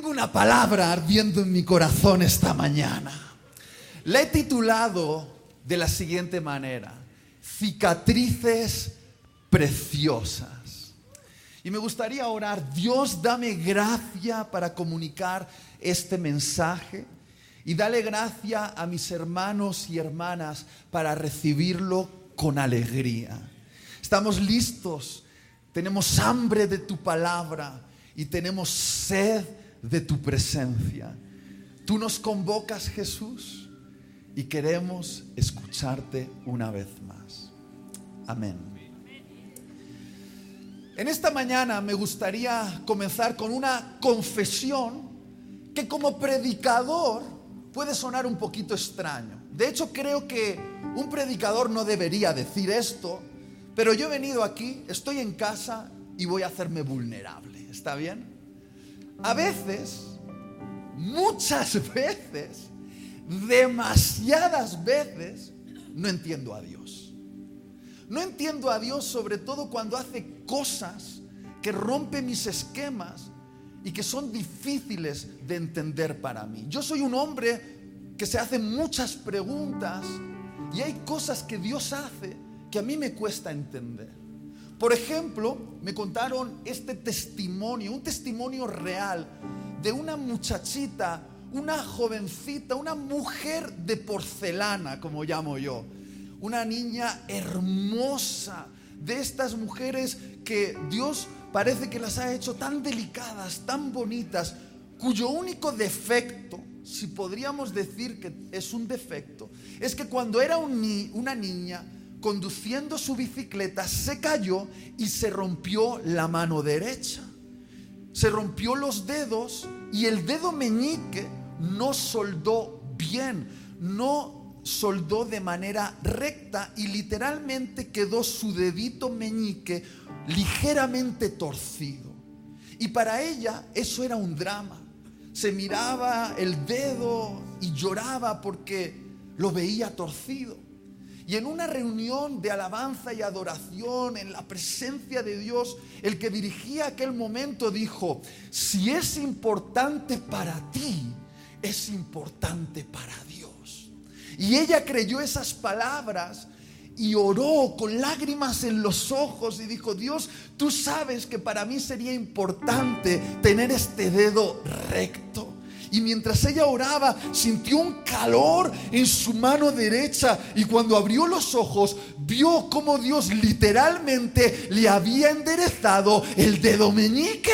Tengo una palabra ardiendo en mi corazón esta mañana. La he titulado de la siguiente manera: cicatrices preciosas. Y me gustaría orar: Dios, dame gracia para comunicar este mensaje, y dale gracia a mis hermanos y hermanas para recibirlo con alegría. Estamos listos, tenemos hambre de tu palabra y tenemos sed de tu presencia. Tú nos convocas, Jesús, y queremos escucharte una vez más. Amén. En esta mañana me gustaría comenzar con una confesión que como predicador puede sonar un poquito extraño. De hecho, creo que un predicador no debería decir esto, pero yo he venido aquí, estoy en casa y voy a hacerme vulnerable. ¿Está bien? A veces, muchas veces, demasiadas veces, no entiendo a Dios. No entiendo a Dios, sobre todo cuando hace cosas que rompen mis esquemas y que son difíciles de entender para mí. Yo soy un hombre que se hace muchas preguntas y hay cosas que Dios hace que a mí me cuesta entender. Por ejemplo, me contaron este testimonio, un testimonio real de una muchachita, una jovencita, una mujer de porcelana, como llamo yo. Una niña hermosa, de estas mujeres que Dios parece que las ha hecho tan delicadas, tan bonitas, cuyo único defecto, si podríamos decir que es un defecto, es que cuando era una niña, conduciendo su bicicleta, se cayó y se rompió la mano derecha. Se rompió los dedos y el dedo meñique no soldó bien, no soldó de manera recta y literalmente quedó su dedito meñique ligeramente torcido. Y para ella eso era un drama. Se miraba el dedo y lloraba porque lo veía torcido. Y en una reunión de alabanza y adoración, en la presencia de Dios, el que dirigía aquel momento dijo: si es importante para ti, es importante para Dios. Y ella creyó esas palabras y oró con lágrimas en los ojos y dijo: Dios, tú sabes que para mí sería importante tener este dedo recto. Y mientras ella oraba, sintió un calor en su mano derecha. Y cuando abrió los ojos, vio cómo Dios literalmente le había enderezado el dedo meñique.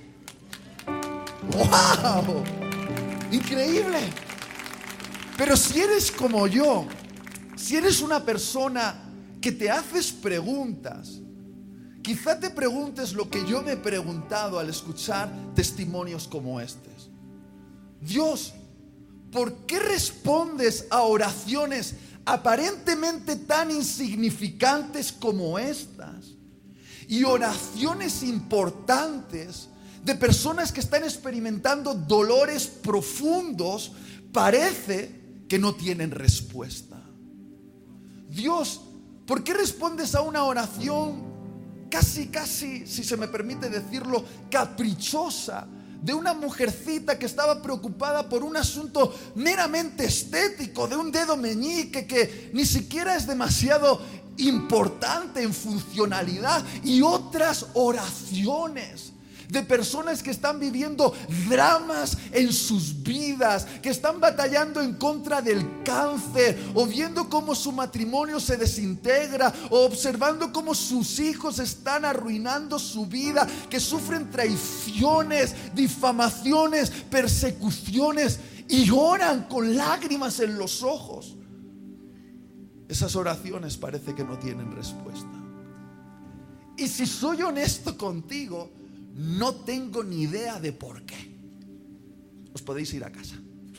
¡Wow! Increíble. Pero si eres como yo, si eres una persona que te haces preguntas, quizá te preguntes lo que yo me he preguntado al escuchar testimonios como estos. Dios, ¿por qué respondes a oraciones aparentemente tan insignificantes como estas? Y oraciones importantes de personas que están experimentando dolores profundos, parece que no tienen respuesta. Dios, ¿por qué respondes a una oración casi, si se me permite decirlo, caprichosa, de una mujercita que estaba preocupada por un asunto meramente estético, de un dedo meñique que ni siquiera es demasiado importante en funcionalidad, y otras oraciones de personas que están viviendo dramas en sus vidas, que están batallando en contra del cáncer, o viendo cómo su matrimonio se desintegra, o observando cómo sus hijos están arruinando su vida, que sufren traiciones, difamaciones, persecuciones, y oran con lágrimas en los ojos. Esas oraciones parece que no tienen respuesta. Y si soy honesto contigo, no tengo ni idea de por qué. Os podéis ir a casa.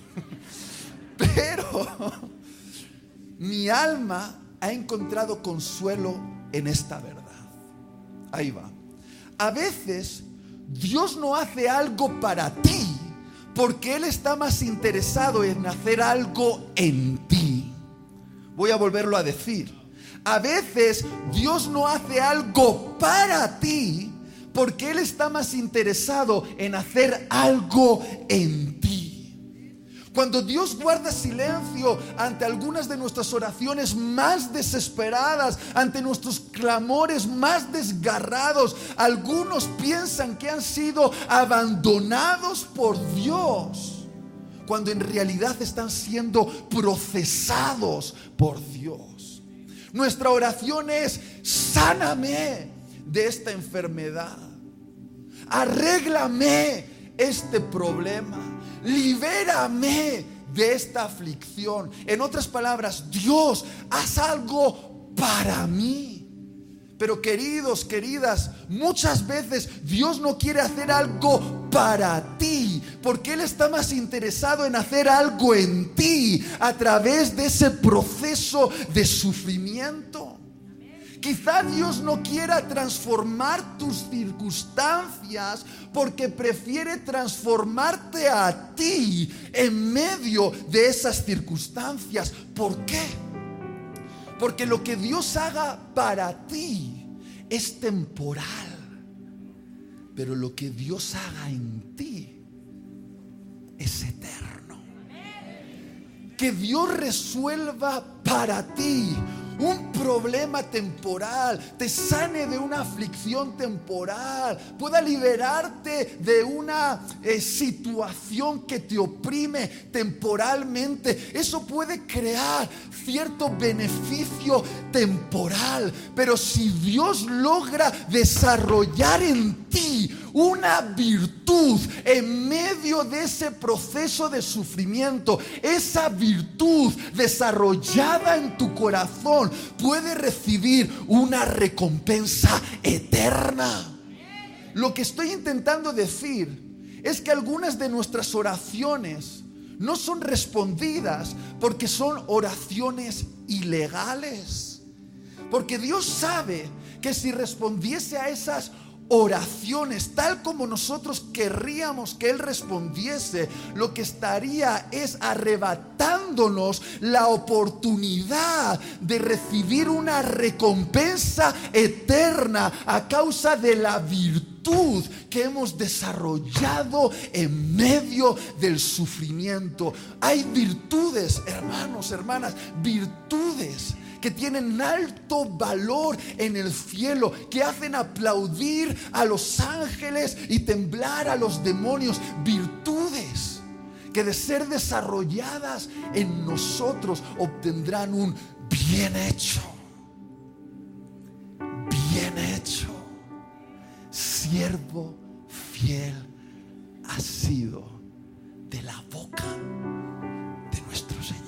Pero mi alma ha encontrado consuelo en esta verdad. Ahí va. A veces Dios no hace algo para ti porque Él está más interesado en hacer algo en ti. Voy a volverlo a decir. A veces Dios no hace algo para ti porque Él está más interesado en hacer algo en ti. Cuando Dios guarda silencio ante algunas de nuestras oraciones más desesperadas, ante nuestros clamores más desgarrados, algunos piensan que han sido abandonados por Dios, cuando en realidad están siendo procesados por Dios. Nuestra oración es: sáname de esta enfermedad, arréglame este problema, libérame de esta aflicción. En otras palabras, Dios, haz algo para mí. Pero queridos, queridas, muchas veces Dios no quiere hacer algo para ti, porque Él está más interesado en hacer algo en ti a través de ese proceso de sufrimiento. Quizá Dios no quiera transformar tus circunstancias porque prefiere transformarte a ti en medio de esas circunstancias. ¿Por qué? Porque lo que Dios haga para ti es temporal, pero lo que Dios haga en ti es eterno. Que Dios resuelva para ti un problema temporal, te sane de una aflicción temporal, pueda liberarte de una situación que te oprime temporalmente. Eso puede crear cierto beneficio temporal, pero si Dios logra desarrollar en ti una virtud en medio de ese proceso de sufrimiento, esa virtud desarrollada en tu corazón puede recibir una recompensa eterna. Lo que estoy intentando decir es que algunas de nuestras oraciones no son respondidas porque son oraciones ilegales. Porque Dios sabe que si respondiese a esas oraciones tal como nosotros querríamos que Él respondiese, lo que estaría es arrebatándonos la oportunidad de recibir una recompensa eterna a causa de la virtud que hemos desarrollado en medio del sufrimiento. Hay virtudes, hermanos, hermanas, virtudes que tienen alto valor en el cielo, que hacen aplaudir a los ángeles y temblar a los demonios. Virtudes que de ser desarrolladas en nosotros obtendrán un bien hecho. Bien hecho, siervo fiel ha sido de la boca de nuestro Señor.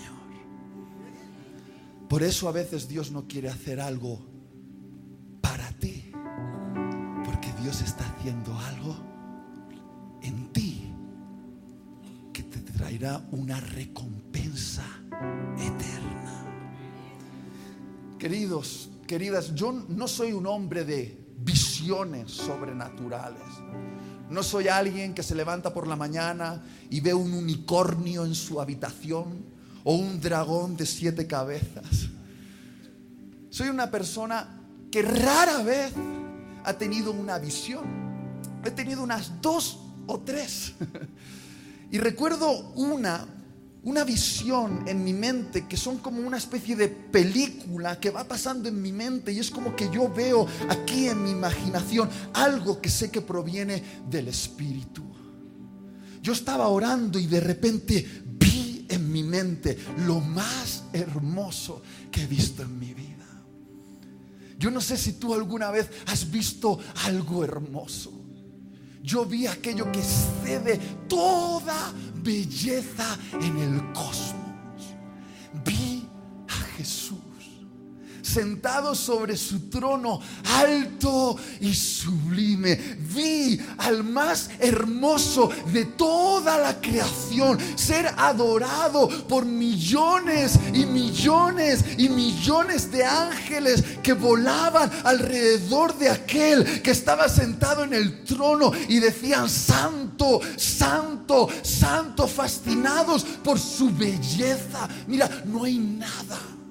Por eso a veces Dios no quiere hacer algo para ti, porque Dios está haciendo algo en ti que te traerá una recompensa eterna. Queridos, queridas, yo no soy un hombre de visiones sobrenaturales. No soy alguien que se levanta por la mañana y ve un unicornio en su habitación o un dragón de 7 cabezas. Soy una persona que rara vez ha tenido una visión. He tenido unas 2 o 3. Y recuerdo una visión en mi mente que son como una especie de película que va pasando en mi mente, y es como que yo veo aquí en mi imaginación algo que sé que proviene del Espíritu. Yo estaba orando y de repente vi en mi mente lo más hermoso que he visto en mi vida. Yo no sé si tú alguna vez has visto algo hermoso. Yo vi aquello que excede toda belleza en el cosmos. Vi a Jesús sentado sobre su trono alto y sublime. Vi al más hermoso de toda la creación ser adorado por millones y millones y millones de ángeles que volaban alrededor de aquel que estaba sentado en el trono y decían: santo, santo, santo, fascinados por su belleza. Mira, no hay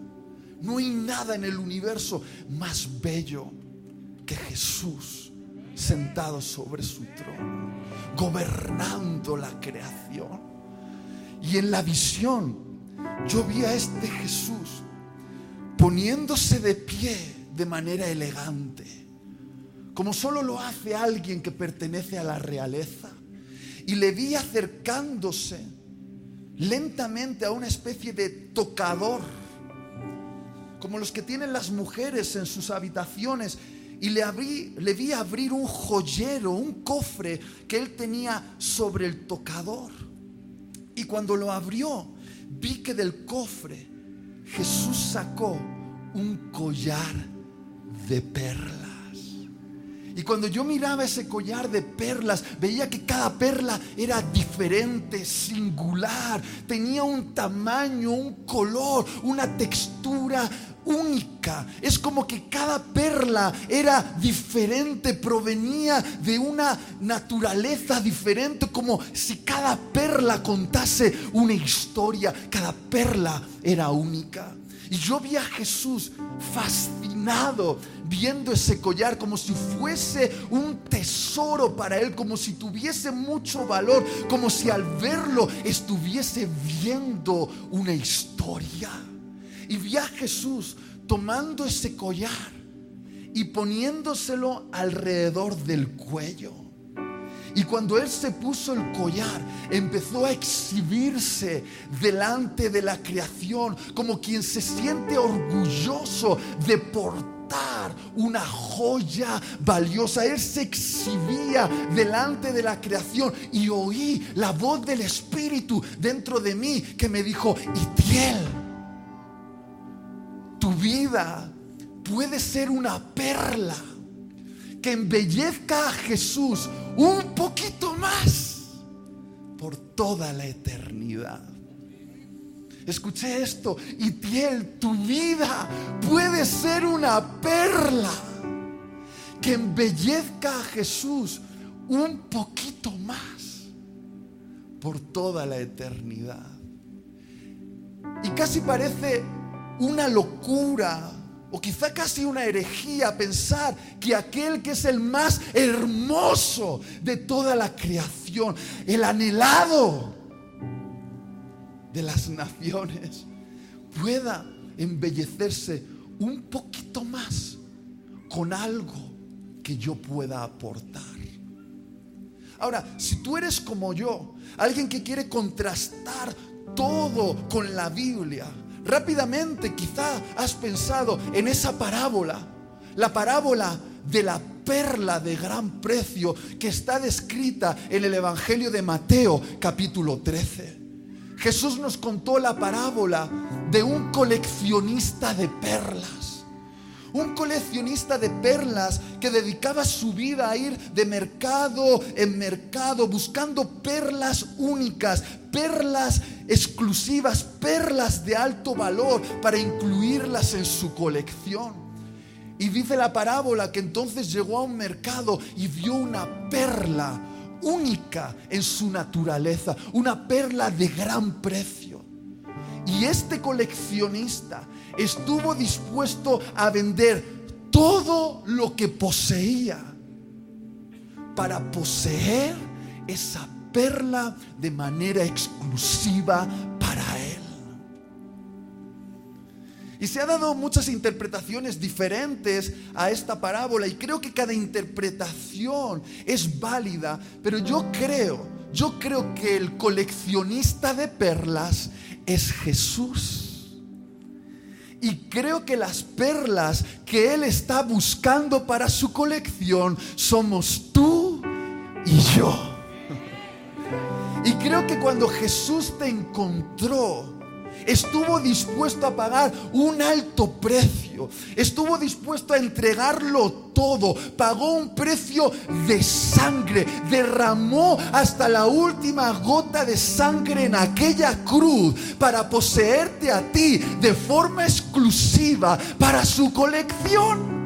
nada en el universo más bello que Jesús sentado sobre su trono, gobernando la creación. Y en la visión yo vi a este Jesús poniéndose de pie de manera elegante, como solo lo hace alguien que pertenece a la realeza. Y le vi acercándose lentamente a una especie de tocador, como los que tienen las mujeres en sus habitaciones. Y le vi abrir un joyero, un cofre que él tenía sobre el tocador. Y cuando lo abrió, vi que del cofre Jesús sacó un collar de perlas. Y cuando yo miraba ese collar de perlas, veía que cada perla era diferente, singular. Tenía un tamaño, un color, una textura única. Es como que cada perla era diferente, provenía de una naturaleza diferente, como si cada perla contase una historia. Cada perla era única. Y yo vi a Jesús fascinado viendo ese collar, como si fuese un tesoro para él, como si tuviese mucho valor, como si al verlo estuviese viendo una historia. Y vi a Jesús tomando ese collar y poniéndoselo alrededor del cuello. Y cuando él se puso el collar, empezó a exhibirse delante de la creación, como quien se siente orgulloso de portar una joya valiosa. Él se exhibía delante de la creación y oí la voz del Espíritu dentro de mí que me dijo: Itiel, tu vida puede ser una perla que embellezca a Jesús un poquito más por toda la eternidad. Escuché esto: Itiel, tu vida puede ser una perla que embellezca a Jesús un poquito más por toda la eternidad. Y casi parece una locura, o quizá casi una herejía, pensar que aquel que es el más hermoso de toda la creación, el anhelado de las naciones, pueda embellecerse un poquito más con algo que yo pueda aportar. Ahora, si tú eres como yo, alguien que quiere contrastar todo con la Biblia, rápidamente quizá has pensado en esa parábola, la parábola de la perla de gran precio que está descrita en el Evangelio de Mateo capítulo 13. Jesús nos contó la parábola de un coleccionista de perlas. Un coleccionista de perlas que dedicaba su vida a ir de mercado en mercado buscando perlas únicas, perlas exclusivas, perlas de alto valor para incluirlas en su colección. Y dice la parábola que entonces llegó a un mercado y vio una perla única en su naturaleza, una perla de gran precio. Y este coleccionista estuvo dispuesto a vender todo lo que poseía para poseer esa perla de manera exclusiva para él. Y se ha dado muchas interpretaciones diferentes a esta parábola, y creo que cada interpretación es válida, pero yo creo que el coleccionista de perlas es Jesús. Y creo que las perlas que Él está buscando para su colección somos tú y yo. Y creo que cuando Jesús te encontró, estuvo dispuesto a pagar un alto precio, estuvo dispuesto a entregarlo todo, pagó un precio de sangre, derramó hasta la última gota de sangre en aquella cruz para poseerte a ti de forma exclusiva para su colección.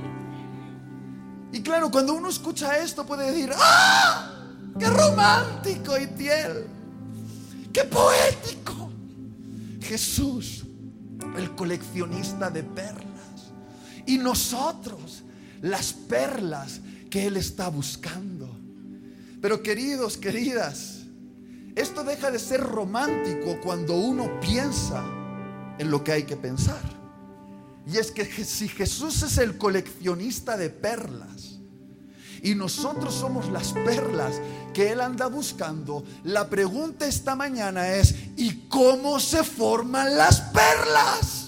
Y claro, cuando uno escucha esto puede decir: ¡ah! ¡Qué romántico, Itiel! ¡Qué poético! Jesús, el coleccionista de perlas, y nosotros, las perlas que Él está buscando. Pero queridos, queridas, esto deja de ser romántico cuando uno piensa en lo que hay que pensar. Y es que si Jesús es el coleccionista de perlas y nosotros somos las perlas que Él anda buscando, la pregunta esta mañana es: ¿y cómo se forman las perlas?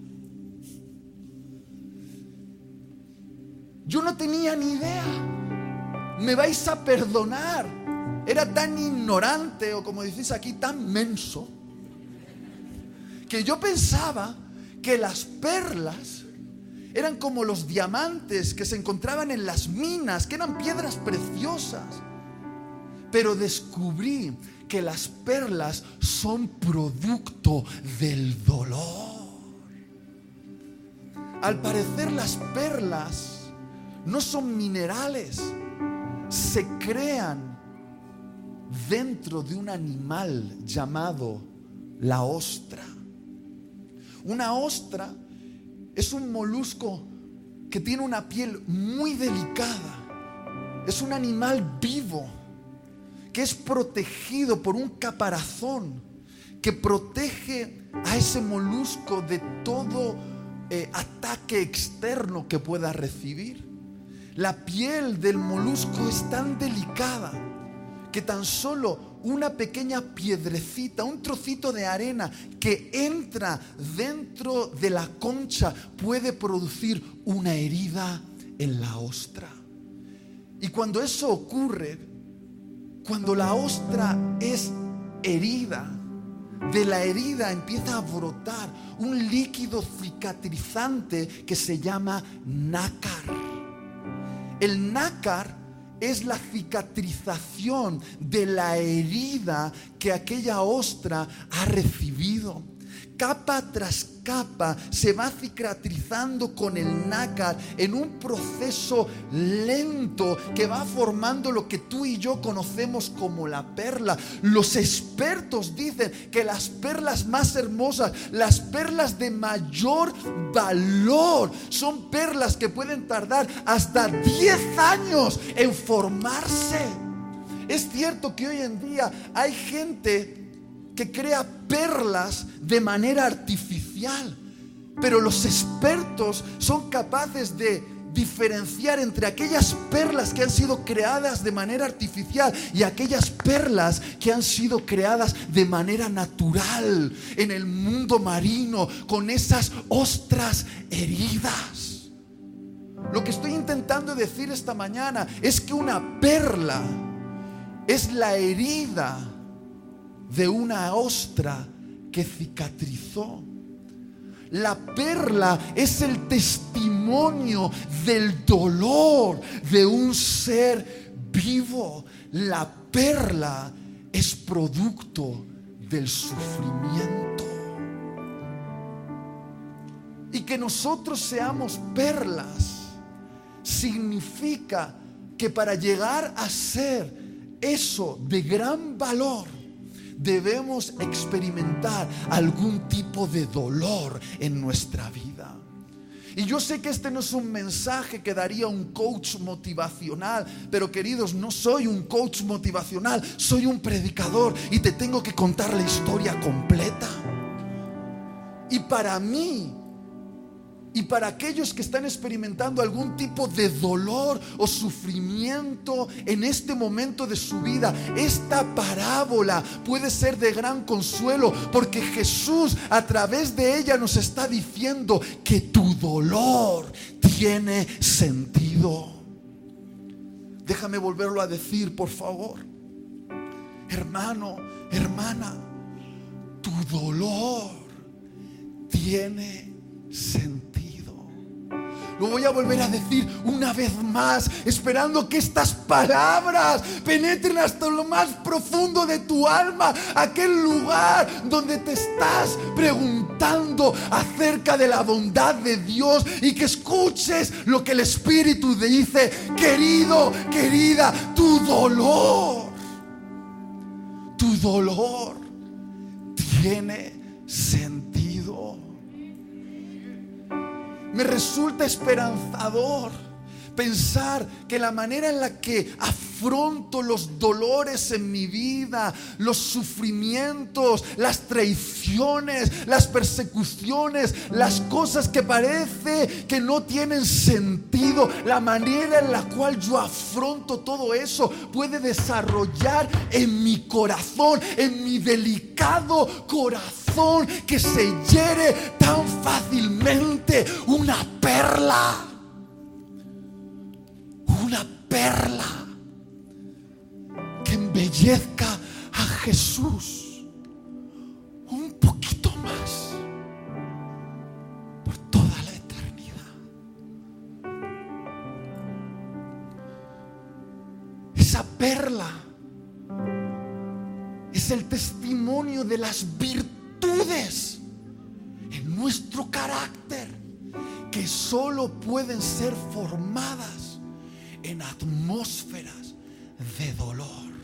Yo no tenía ni idea. Me vais a perdonar. Era tan ignorante, o como decís aquí, tan menso, que yo pensaba que las perlas eran como los diamantes que se encontraban en las minas, que eran piedras preciosas. Pero descubrí que las perlas son producto del dolor. Al parecer, las perlas no son minerales, se crean dentro de un animal llamado la ostra. Una ostra es un molusco que tiene una piel muy delicada. Es un animal vivo que es protegido por un caparazón que protege a ese molusco de todo ataque externo que pueda recibir. La piel del molusco es tan delicada que tan solo una pequeña piedrecita, un trocito de arena que entra dentro de la concha puede producir una herida en la ostra. Y cuando eso ocurre, cuando la ostra es herida, de la herida empieza a brotar un líquido cicatrizante que se llama nácar. El nácar es la cicatrización de la herida que aquella ostra ha recibido. Capa tras capa se va cicatrizando con el nácar en un proceso lento que va formando lo que tú y yo conocemos como la perla. Los expertos dicen que las perlas más hermosas, las perlas de mayor valor, son perlas que pueden tardar hasta 10 años en formarse. Es cierto que hoy en día hay gente que crea perlas de manera artificial, pero los expertos son capaces de diferenciar entre aquellas perlas que han sido creadas de manera artificial y aquellas perlas que han sido creadas de manera natural en el mundo marino, con esas ostras heridas. Lo que estoy intentando decir esta mañana es que una perla es la herida de una ostra que cicatrizó. La perla es el testimonio del dolor de un ser vivo. La perla es producto del sufrimiento. Y que nosotros seamos perlas significa que para llegar a ser eso de gran valor, debemos experimentar algún tipo de dolor en nuestra vida. Y yo sé que este no es un mensaje que daría un coach motivacional, pero queridos, no soy un coach motivacional, soy un predicador y te tengo que contar la historia completa. Y para mí, y para aquellos que están experimentando algún tipo de dolor o sufrimiento en este momento de su vida, esta parábola puede ser de gran consuelo, porque Jesús a través de ella nos está diciendo que tu dolor tiene sentido. Déjame volverlo a decir, por favor. Hermano, hermana, tu dolor tiene sentido. Lo voy a volver a decir una vez más, esperando que estas palabras penetren hasta lo más profundo de tu alma, aquel lugar donde te estás preguntando acerca de la bondad de Dios, y que escuches lo que el Espíritu te dice. Querido, querida, tu dolor tiene sentido. Me resulta esperanzador Pensar que la manera en la que afronto los dolores en mi vida, los sufrimientos, las traiciones, las persecuciones, las cosas que parece que no tienen sentido, la manera en la cual yo afronto todo eso puede desarrollar en mi corazón, en mi delicado corazón que se hiere tan fácilmente, una perla. Una perla que embellezca a Jesús un poquito más por toda la eternidad. Esa perla es el testimonio de las virtudes en nuestro carácter que solo pueden ser formadas en atmósferas de dolor.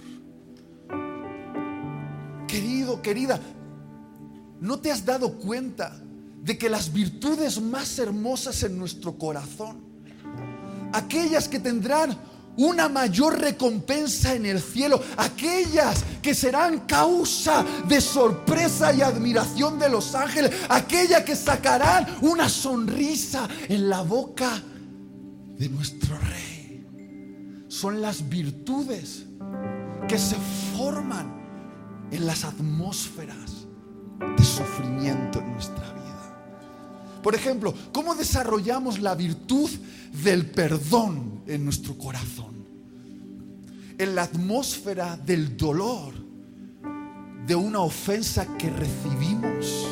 Querido, querida, ¿no te has dado cuenta de que las virtudes más hermosas en nuestro corazón, aquellas que tendrán una mayor recompensa en el cielo, aquellas que serán causa de sorpresa y admiración de los ángeles, aquellas que sacarán una sonrisa en la boca de nuestro Rey, son las virtudes que se forman en las atmósferas de sufrimiento en nuestra vida? Por ejemplo, ¿cómo desarrollamos la virtud del perdón en nuestro corazón? En la atmósfera del dolor de una ofensa que recibimos.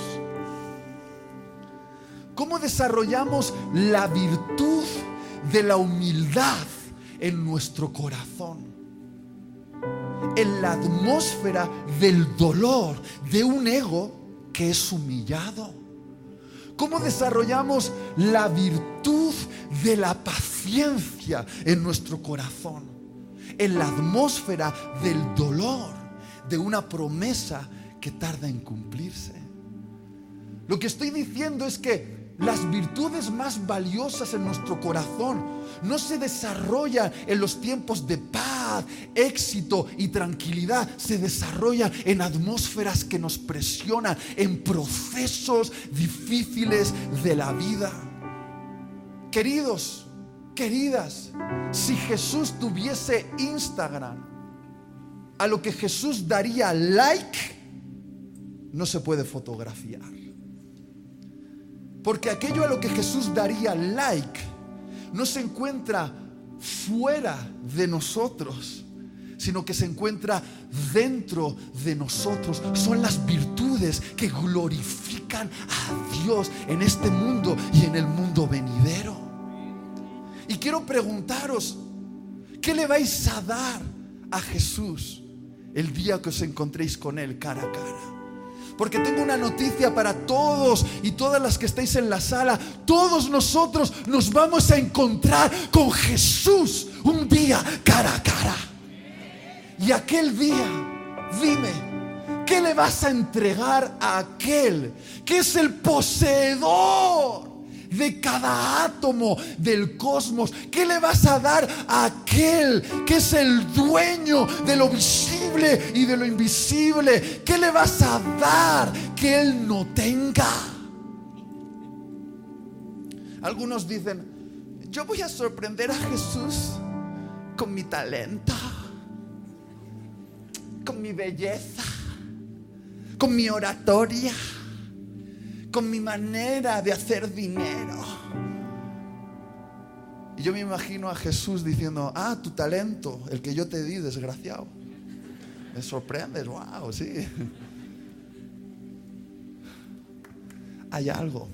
¿Cómo desarrollamos la virtud de la humildad en nuestro corazón? En la atmósfera del dolor de un ego que es humillado. ¿Cómo desarrollamos la virtud de la paciencia en nuestro corazón? En la atmósfera del dolor de una promesa que tarda en cumplirse. Lo que estoy diciendo es que las virtudes más valiosas en nuestro corazón no se desarrollan en los tiempos de paz, éxito y tranquilidad. Se desarrollan en atmósferas que nos presionan, en procesos difíciles de la vida. Queridos, queridas, si Jesús tuviese Instagram, a lo que Jesús daría like, no se puede fotografiar. Porque aquello a lo que Jesús daría like no se encuentra fuera de nosotros, sino que se encuentra dentro de nosotros. Son las virtudes que glorifican a Dios en este mundo y en el mundo venidero. Y quiero preguntaros, ¿qué le vais a dar a Jesús el día que os encontréis con Él cara a cara? Porque tengo una noticia para todos y todas las que estáis en la sala. Todos nosotros nos vamos a encontrar con Jesús un día cara a cara. Y aquel día, dime, ¿qué le vas a entregar a aquel que es el poseedor de cada átomo del cosmos? ¿Qué le vas a dar a aquel que es el dueño de lo visible y de lo invisible? ¿Qué le vas a dar que Él no tenga? Algunos dicen, yo voy a sorprender a Jesús con mi talento, con mi belleza, con mi oratoria, con mi manera de hacer dinero. Y yo me imagino a Jesús diciendo, tu talento, el que yo te di, desgraciado. Me sorprendes, wow, sí. Hay algo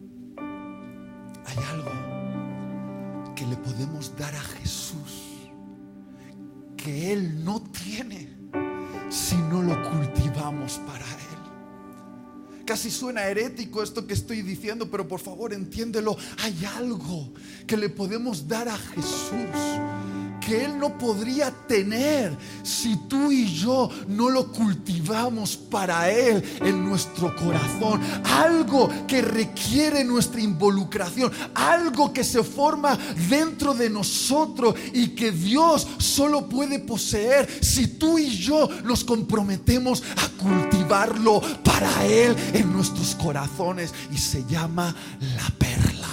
que le podemos dar a Jesús que Él no tiene si no lo cultivamos para Él. Casi suena herético esto que estoy diciendo, pero por favor entiéndelo. Hay algo que le podemos dar a Jesús que Él no podría tener si tú y yo no lo cultivamos para Él en nuestro corazón. Algo que requiere nuestra involucración, algo que se forma dentro de nosotros y que Dios solo puede poseer si tú y yo nos comprometemos a cultivarlo para Él en nuestros corazones, y se llama la perla.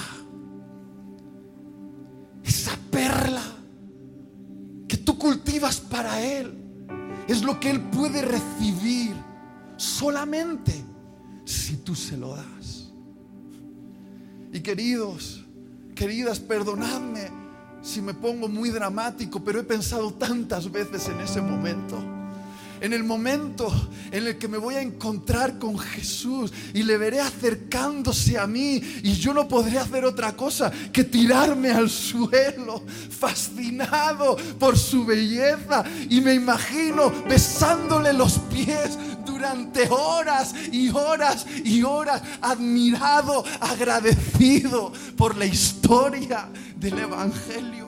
Esa perla que tú cultivas para Él es lo que Él puede recibir solamente si tú se lo das. Y queridos, queridas, perdonadme si me pongo muy dramático, pero he pensado tantas veces en ese momento. En el momento en el que me voy a encontrar con Jesús y le veré acercándose a mí, y yo no podré hacer otra cosa que tirarme al suelo, fascinado por su belleza, y me imagino besándole los pies durante horas y horas y horas, admirado, agradecido por la historia del Evangelio.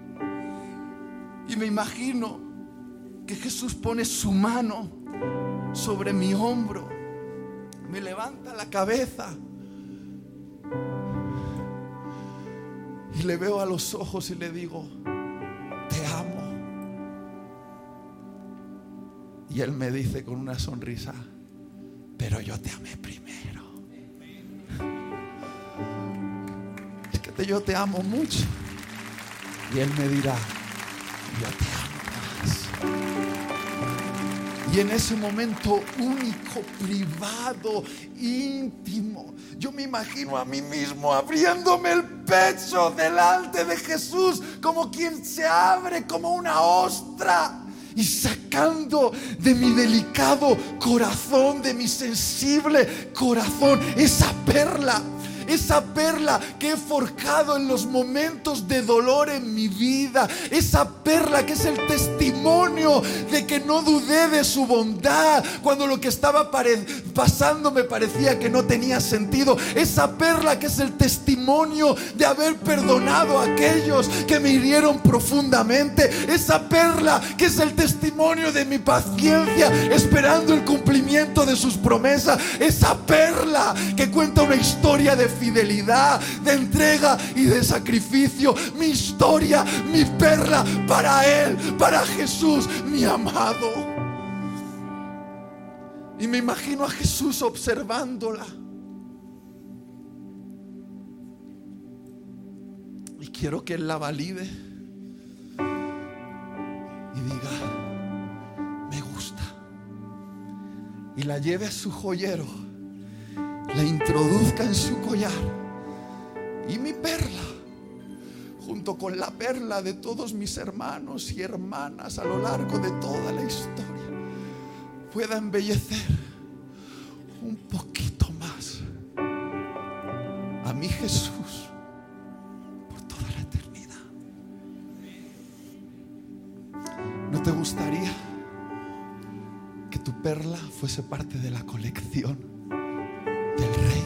Y me imagino que Jesús pone su mano sobre mi hombro, me levanta la cabeza y le veo a los ojos y le digo: te amo. Y Él me dice con una sonrisa: pero yo te amé primero. Es que yo te amo mucho. Y Él me dirá: yo te amo más. Y en ese momento único, privado, íntimo, yo me imagino a mí mismo abriéndome el pecho delante de Jesús, como quien se abre como una ostra, y sacando de mi delicado corazón, de mi sensible corazón, esa perla que he forjado en los momentos de dolor en mi vida, esa perla que es el testimonio de que no dudé de su bondad cuando lo que estaba pasando me parecía que no tenía sentido, esa perla que es el testimonio de haber perdonado a aquellos que me hirieron profundamente, esa perla que es el testimonio de mi paciencia esperando el cumplimiento de sus promesas, esa perla que cuenta una historia de fidelidad, de entrega y de sacrificio, mi historia, mi perla para Él, para Jesús, mi amado. Y me imagino a Jesús observándola, y quiero que Él la valide y diga: me gusta, y la lleve a su joyero, la introduzca en su collar, y mi perla, junto con la perla de todos mis hermanos y hermanas a lo largo de toda la historia, pueda embellecer un poquito más a mi Jesús por toda la eternidad. ¿No te gustaría que tu perla fuese parte de la colección del Rey?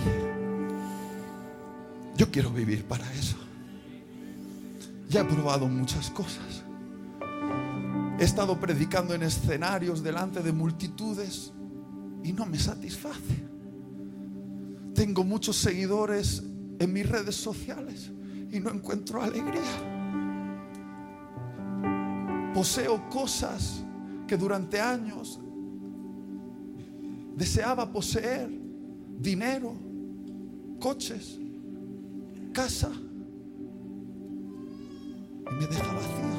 Yo quiero vivir para eso. Ya he probado muchas cosas. He estado predicando en escenarios delante de multitudes y no me satisface. Tengo muchos seguidores en mis redes sociales y no encuentro alegría. Poseo cosas que durante años deseaba poseer: dinero, coches, casa, y me deja vacío.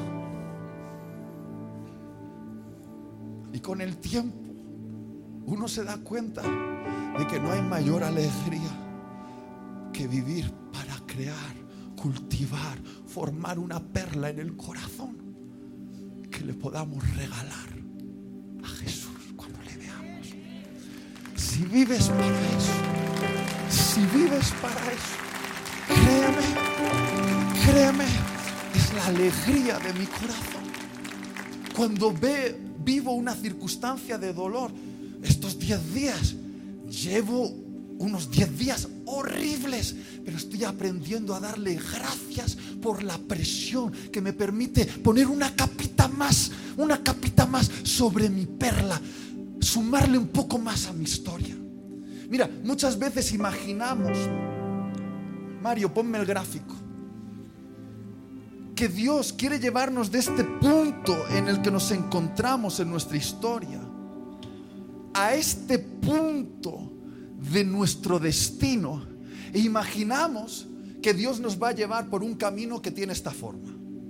Y con el tiempo uno se da cuenta de que no hay mayor alegría que vivir para crear, cultivar, formar una perla en el corazón que le podamos regalar a Jesús cuando le veamos. Si vives para eso, créeme, es la alegría de mi corazón. Cuando vivo una circunstancia de dolor, estos 10 días llevo unos 10 días horribles, pero estoy aprendiendo a darle gracias por la presión que me permite poner una capita más sobre mi perla, sumarle un poco más a mi historia. Mira, muchas veces imaginamos, Mario, ponme el gráfico, que Dios quiere llevarnos de este punto en el que nos encontramos en nuestra historia a este punto de nuestro destino, e imaginamos que Dios nos va a llevar por un camino que tiene esta forma.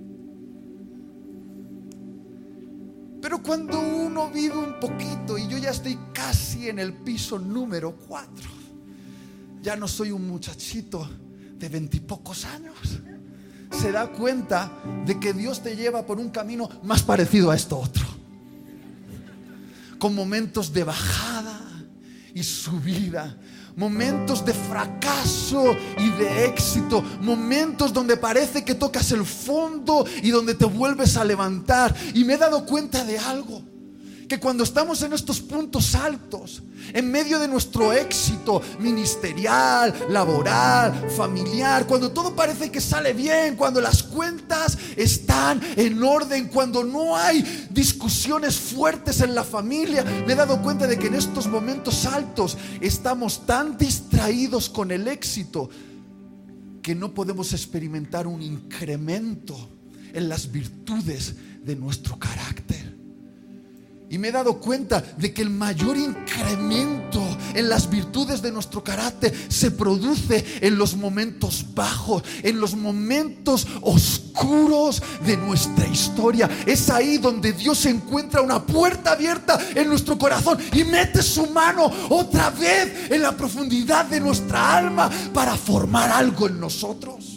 Pero cuando uno vive un poquito, y yo ya estoy casi en el piso número 4, ya no soy un muchachito de 20 y pocos años, se da cuenta de que Dios te lleva por un camino más parecido a esto otro, con momentos de bajada y subida, momentos de fracaso y de éxito, momentos donde parece que tocas el fondo y donde te vuelves a levantar. Y me he dado cuenta de algo, que cuando estamos en estos puntos altos, en medio de nuestro éxito ministerial, laboral, familiar, cuando todo parece que sale bien, cuando las cuentas están en orden, cuando no hay discusiones fuertes en la familia, me he dado cuenta de que en estos momentos altos estamos tan distraídos con el éxito que no podemos experimentar un incremento en las virtudes de nuestro carácter. Y me he dado cuenta de que el mayor incremento en las virtudes de nuestro carácter se produce en los momentos bajos, en los momentos oscuros de nuestra historia. Es ahí donde Dios encuentra una puerta abierta en nuestro corazón y mete su mano otra vez en la profundidad de nuestra alma para formar algo en nosotros.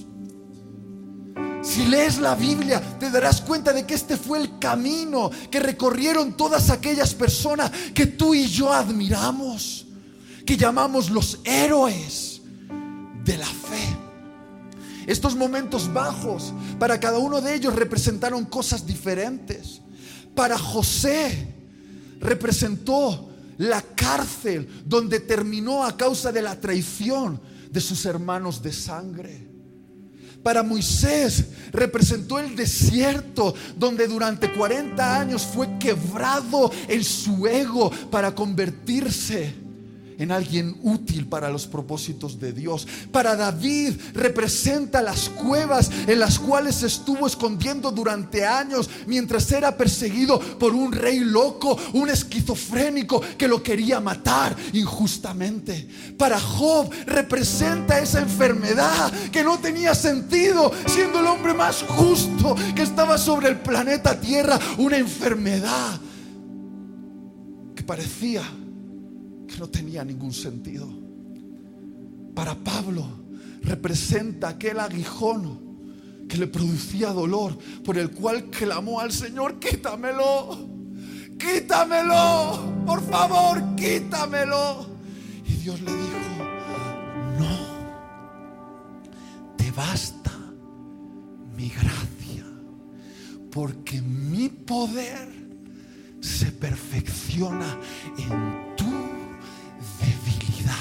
Si lees la Biblia, te darás cuenta de que este fue el camino que recorrieron todas aquellas personas que tú y yo admiramos, que llamamos los héroes de la fe. Estos momentos bajos, para cada uno de ellos representaron cosas diferentes. Para José representó la cárcel donde terminó a causa de la traición de sus hermanos de sangre. Para Moisés representó el desierto donde durante 40 años fue quebrado en su ego para convertirse en alguien útil para los propósitos de Dios. Para David representa las cuevas en las cuales se estuvo escondiendo durante años mientras era perseguido por un rey loco, un esquizofrénico que lo quería matar injustamente. Para Job representa esa enfermedad que no tenía sentido, siendo el hombre más justo que estaba sobre el planeta Tierra, una enfermedad que parecía que no tenía ningún sentido. Para Pablo representa aquel aguijón que le producía dolor, por el cual clamó al Señor: quítamelo, quítamelo, por favor, quítamelo. Y Dios le dijo: no, te basta mi gracia, porque mi poder se perfecciona en tu debilidad.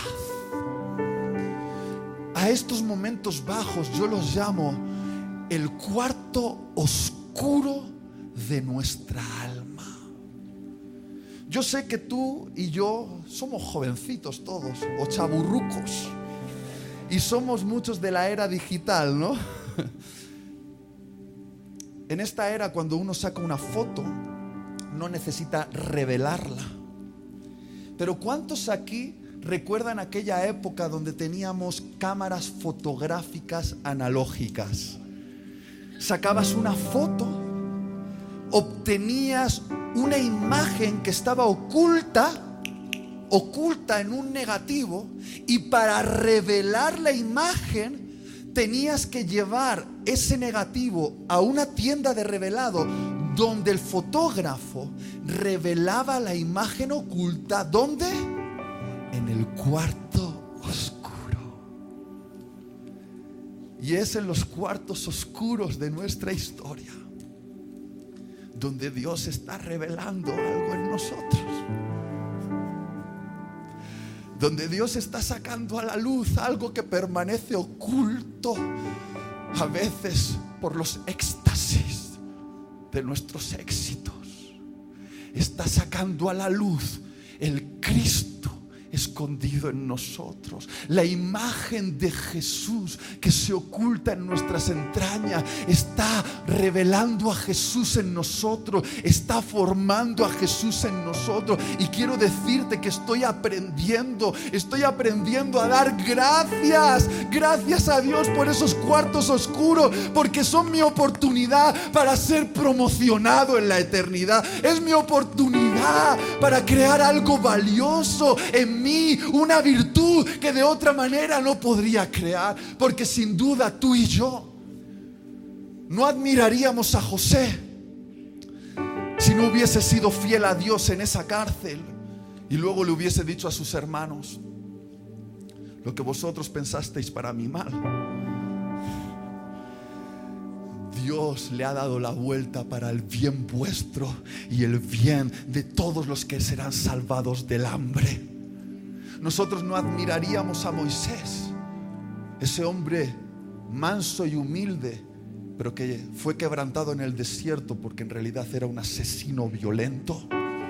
A estos momentos bajos yo los llamo el cuarto oscuro de nuestra alma. Yo sé que tú y yo somos jovencitos todos, o chaburrucos, y somos muchos de la era digital, ¿no? En esta era, cuando uno saca una foto, no necesita revelarla. Pero ¿cuántos aquí recuerdan aquella época donde teníamos cámaras fotográficas analógicas? Sacabas una foto, obtenías una imagen que estaba oculta en un negativo, y para revelar la imagen tenías que llevar ese negativo a una tienda de revelado, donde el fotógrafo revelaba la imagen oculta. ¿Dónde? En el cuarto oscuro. Y es en los cuartos oscuros de nuestra historia donde Dios está revelando algo en nosotros. donde Dios está sacando a la luz algo que permanece oculto, a veces por los éxtasis de nuestros éxitos. Está sacando a la luz el Cristo escondido en nosotros, la imagen de Jesús que se oculta en nuestras entrañas. Está revelando a Jesús en nosotros, está formando a Jesús en nosotros. Y quiero decirte que estoy aprendiendo a dar gracias a Dios por esos cuartos oscuros, porque son mi oportunidad para ser promocionado en la eternidad. Es mi oportunidad para crear algo valioso en mí, una virtud que de otra manera no podría crear. Porque sin duda tú y yo no admiraríamos a José si no hubiese sido fiel a Dios en esa cárcel y luego le hubiese dicho a sus hermanos: lo que vosotros pensasteis para mi mal, Dios le ha dado la vuelta para el bien vuestro y el bien de todos los que serán salvados del hambre. Nosotros no admiraríamos a Moisés, ese hombre manso y humilde, pero que fue quebrantado en el desierto porque en realidad era un asesino violento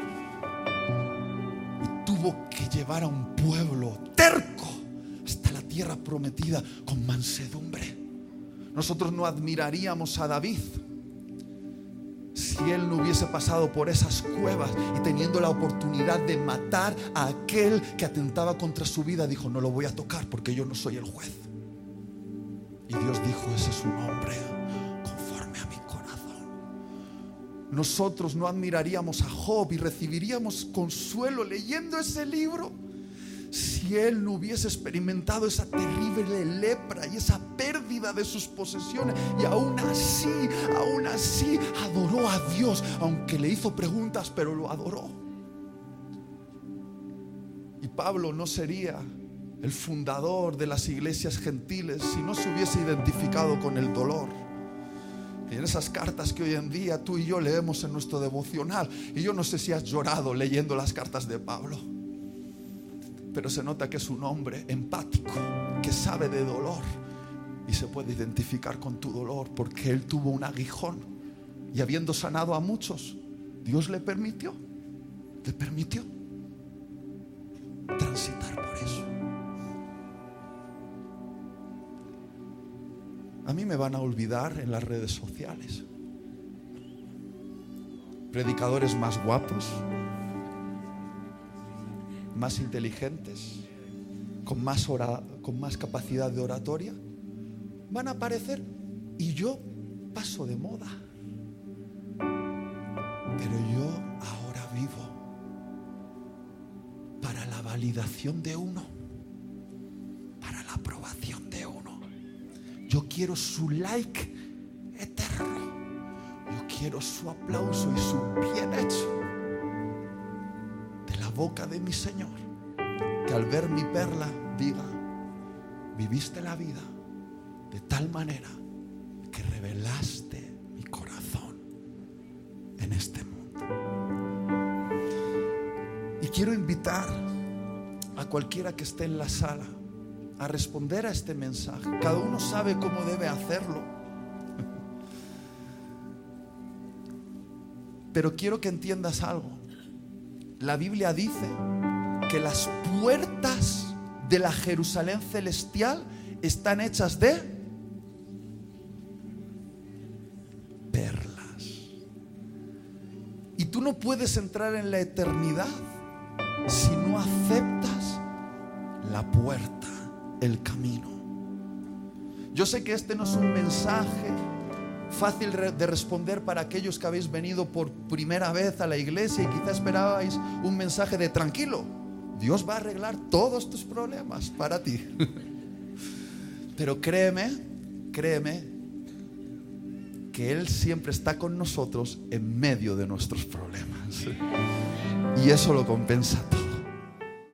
y tuvo que llevar a un pueblo terco hasta la tierra prometida con mansedumbre. Nosotros no admiraríamos a David si él no hubiese pasado por esas cuevas y teniendo la oportunidad de matar a aquel que atentaba contra su vida, dijo: no lo voy a tocar porque yo no soy el juez. Y Dios dijo: ese es un hombre conforme a mi corazón. Nosotros no admiraríamos a Job y recibiríamos consuelo leyendo ese libro si él no hubiese experimentado esa terrible lepra y esa pérdida de sus posesiones, y aún así adoró a Dios, aunque le hizo preguntas, pero lo adoró. Y Pablo no sería el fundador de las iglesias gentiles si no se hubiese identificado con el dolor. Y en esas cartas que hoy en día tú y yo leemos en nuestro devocional, y yo no sé si has llorado leyendo las cartas de Pablo, pero se nota que es un hombre empático, que sabe de dolor y se puede identificar con tu dolor, porque él tuvo un aguijón y habiendo sanado a muchos, Dios le permitió transitar por eso. A mí me van a olvidar en las redes sociales, predicadores más guapos, más inteligentes, con más capacidad de oratoria, van a aparecer y yo paso de moda. Pero yo ahora vivo para la validación de uno, para la aprobación de uno. Yo quiero su like eterno, yo quiero su aplauso y su bien hecho de la boca de mi Señor, que al ver mi perla diga: viviste la vida de tal manera que revelaste mi corazón en este mundo. Y quiero invitar a cualquiera que esté en la sala a responder a este mensaje. Cada uno sabe cómo debe hacerlo, pero quiero que entiendas algo. La Biblia dice que las puertas de la Jerusalén celestial están hechas de perlas. Y tú no puedes entrar en la eternidad si no aceptas la puerta, el camino. Yo sé que este no es un mensaje fácil de responder para aquellos que habéis venido por primera vez a la iglesia y quizá esperabais un mensaje de tranquilo, Dios va a arreglar todos tus problemas para ti. Pero créeme que Él siempre está con nosotros en medio de nuestros problemas, y eso lo compensa todo.